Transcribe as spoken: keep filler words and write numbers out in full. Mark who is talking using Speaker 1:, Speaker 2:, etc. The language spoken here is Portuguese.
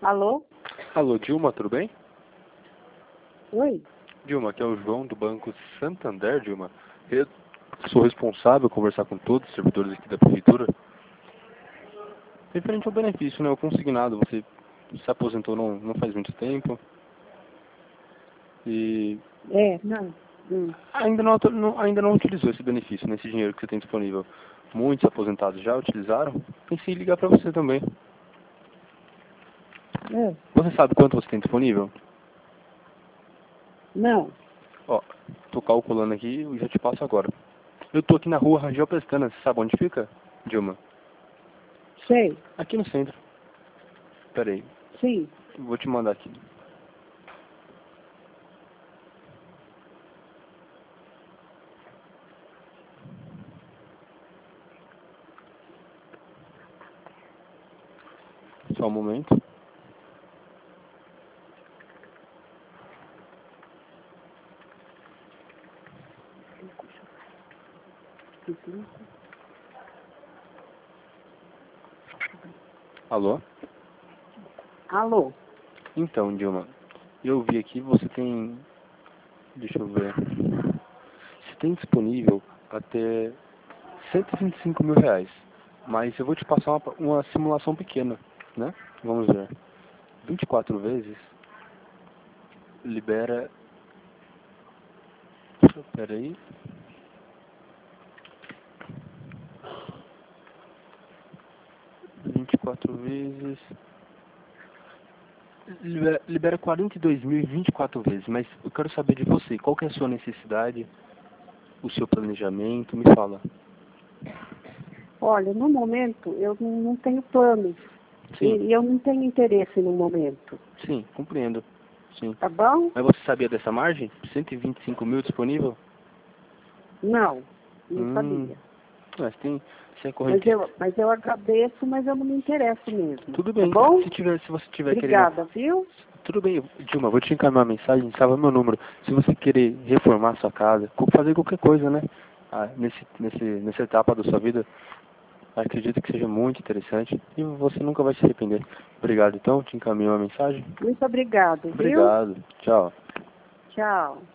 Speaker 1: Alô?
Speaker 2: Alô, Dilma, tudo bem?
Speaker 1: Oi?
Speaker 2: Dilma, aqui é o João do Banco Santander, Dilma. Eu sou responsável por conversar com todos os servidores aqui da prefeitura. Referente ao benefício, né? O consignado, você se aposentou não, não faz muito tempo. E
Speaker 1: É, não. Hum.
Speaker 2: ainda não, autor- não- ainda não utilizou esse benefício, nesse dinheiro que você tem disponível. Muitos aposentados já utilizaram. Pensei em ligar para você também.
Speaker 1: É.
Speaker 2: Você sabe quanto você tem disponível?
Speaker 1: Não.
Speaker 2: Ó, tô calculando aqui e já te passo agora. Eu tô aqui na rua Rangel Pestana, você sabe onde fica, Dilma?
Speaker 1: Sei.
Speaker 2: Aqui no centro. Pera aí,
Speaker 1: Sim.
Speaker 2: vou te mandar aqui. Só um momento. Alô?
Speaker 1: Alô?
Speaker 2: Então, Dilma, eu vi aqui, você tem... Deixa eu ver. Você tem disponível até cento e vinte e cinco mil reais. Mas eu vou te passar uma, uma simulação pequena, né? Vamos ver. vinte e quatro vezes libera... Pera aí. vinte e quatro vezes... Libera, libera quarenta e dois mil e vinte e quatro vezes, mas eu quero saber de você, qual que é a sua necessidade, o seu planejamento, me fala.
Speaker 1: Olha, no momento eu não não tenho planos. E
Speaker 2: Sim,
Speaker 1: e eu não tenho interesse no momento.
Speaker 2: sim, compreendo, sim.
Speaker 1: Tá bom?
Speaker 2: Mas você sabia dessa margem? cento e vinte e cinco mil disponível?
Speaker 1: Não. Não
Speaker 2: Hum,
Speaker 1: sabia.
Speaker 2: mas tem, sem
Speaker 1: Mas
Speaker 2: corrente.
Speaker 1: eu, mas eu agradeço, mas eu não me interesso mesmo.
Speaker 2: Tudo
Speaker 1: Tá
Speaker 2: bem,
Speaker 1: bom?
Speaker 2: se tiver, se você tiver querendo...
Speaker 1: Obrigada, viu?
Speaker 2: Tudo bem, Dilma, vou te encaminhar uma mensagem, salva meu número. Se você querer reformar sua casa, co- fazer qualquer coisa, né? Ah, nesse, nesse, nessa etapa da sua vida, acredito que seja muito interessante e você nunca vai se arrepender. Obrigado, então. Te encaminho uma mensagem.
Speaker 1: Muito obrigado, viu?
Speaker 2: Obrigado. Tchau.
Speaker 1: Tchau.